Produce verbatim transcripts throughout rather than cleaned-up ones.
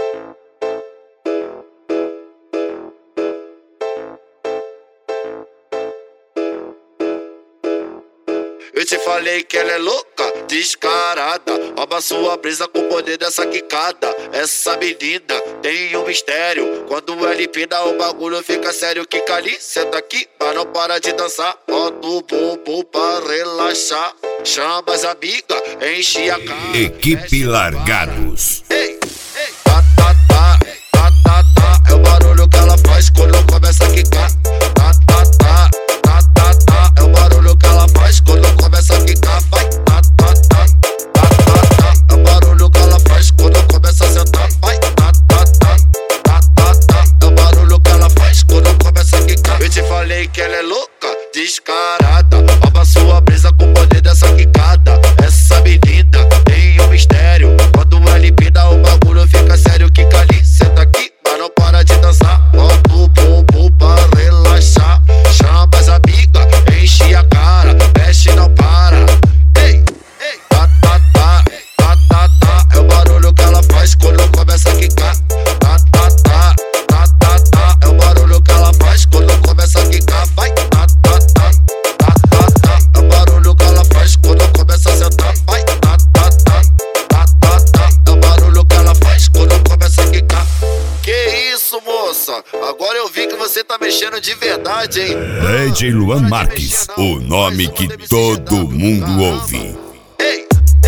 Eu te falei que ela é louca, descarada, rouba sua brisa com o poder dessa quicada. Essa menina tem um mistério, quando ela empina o bagulho fica sério. Quica ali, senta aqui, mas não para de dançar. Bota o bumbum pra relaxar, chama as amigas, enche a cara. Equipe Largados. Ei, ei, tá, tá, tá, tá, tá, tá. É o barulho que ela faz quando começa a quicar. Tá, tá, tá, tá, tá, tá. É o barulho que ela faz quando começa a quicar. Vai, tá, tá, tá, tá, tá, tá. É o barulho que ela faz quando começa a sentar. Vai, tá, tá, tá, tá, tá, tá. É o barulho que ela faz quando começa a quicar. Eu te falei que ela é louca, descarada, rouba sua brisa com o poder dessa quicada. Essa menina tem um mistério, quando ela empina o bagulho fica sério. Quica ali, senta aqui, mas não para de dançar. Bota o bumbum pra relaxar, chama as amigas, enche a cara, mexe não para. Ei, ei, tá, tá, tá, tá, tá, tá. É o barulho que ela faz quando começa a quicar. Tá, tá, tá, tá, tá, tá. É o barulho que ela faz quando começa a quicar. Vai, tá, tá, tá, tá, tá, tá. É o barulho que ela faz quando começa a sentar. Vai, tá, tá, tá, tá, tá, tá. É o barulho que ela faz quando começa a quicar. Que isso, moça? Agora eu vi que você tá mexendo de verdade, hein? D J Luan Marques, o nome que todo mundo ouve. Ei,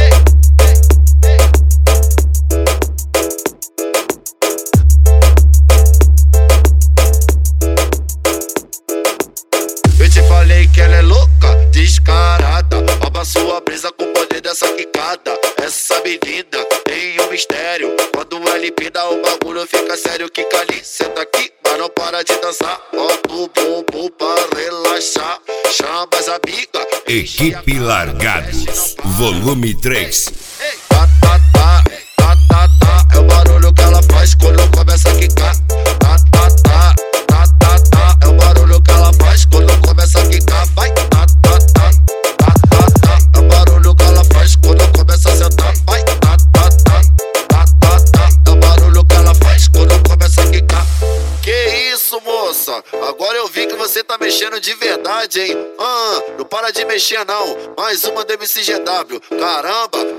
eu te falei que ela é louca, descarada, rouba sua brisa com o poder dessa quicada. Essa menina tem um mistério, quando ela empina o bagulho fica sério. Quica ali, senta aqui, mas não para de dançar. Bota o bumbum pra relaxar, chama as amigas. Equipe Largados, volume três. Ei, tá, tá, tá, tá, tá, tá. É o barulho que ela faz quando começa a quicar. Tá, tá, tá, tá, tá, tá. É o barulho que ela faz quando começa a quicar. Vai, tá, tá, tá, tá, tá, tá. É o barulho que ela faz quando começa a sentar. Vai, tá, tá, tá, tá, tá, tá. É o barulho que ela faz quando começa a quicar. Que isso, moça? Agora eu vi que você tá mexendo de verdade, hein? Ah, não para de mexer não. Mais uma do M C G W. Caramba,